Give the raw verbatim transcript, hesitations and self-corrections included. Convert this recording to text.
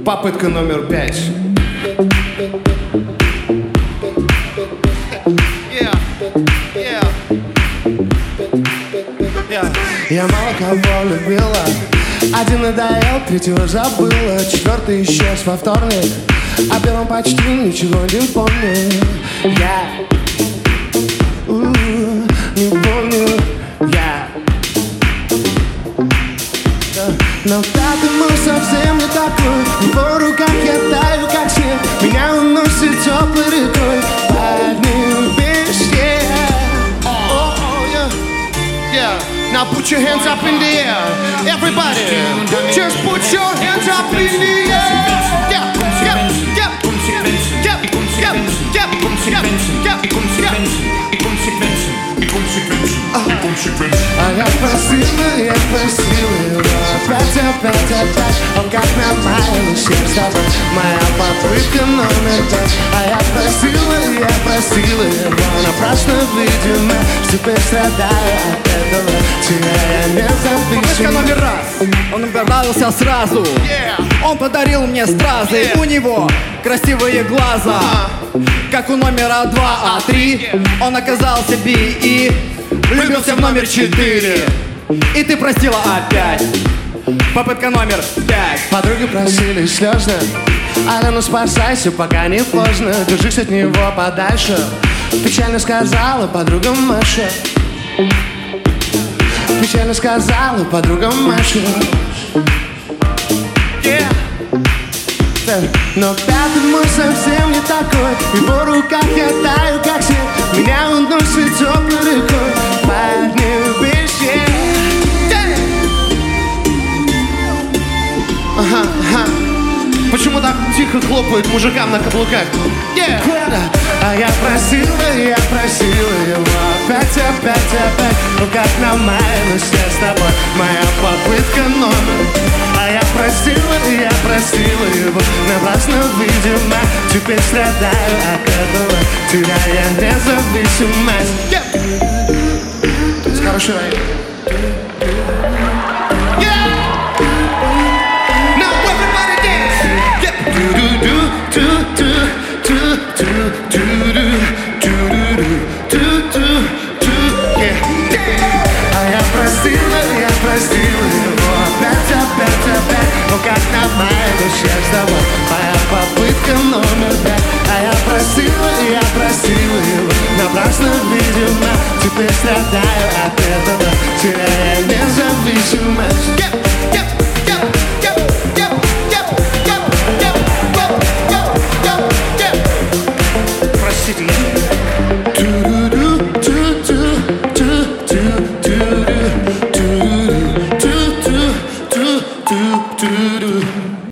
Попытка номер пять. Yeah. Yeah. Yeah. Я мало кого любила, один надоел, третьего забыла, четвертый исчез во вторник, о первом почти ничего не помню. Я uh, не помню. Я но пятому совсем не такой. В его руках я таю, как снег. Меня уносит теплой рекой под небес, yeah. Oh, oh, yeah. Yeah. Now put your hands up in the air. Everybody, just put your hands up in the air. Yeah, yeah, yeah, yeah, yeah, yeah, yeah, yeah. А я просила, я просила его опять, опять, опять. Он как нормально с тобой. Моя попытка номер пять. А я просила, я просила его напрасно, видимо. Теперь страдаю от этого. Тебя я не зависим. Попытка номер раз. Он мне понравился сразу. Yeah. Он подарил мне стразы. Yeah. У него красивые глаза, uh-huh. как у номера два, а три он оказался би и влюбился в номер четыре. И ты простила опять. Попытка номер пять. Подруги просили слезно: Аля, ну спасайся, пока не поздно. Держись от него подальше. Печально сказала подруга Маша. Печально сказала подруга Маша. Yeah. Но пятый мой совсем не такой. В его руках я таю, как снег. Меня уносит теплой рекой под небесье. Ага, ага. Почему так тихо хлопают мужикам на каблуках? Yeah. А я просила, я просила его опять, опять, опять. Ну как нормально все с тобой. Моя попытка номер. А я просила, я просила его напрасно, видимо. Теперь страдаю от этого. Тебя я не зависимость. Yeah. Хороший район.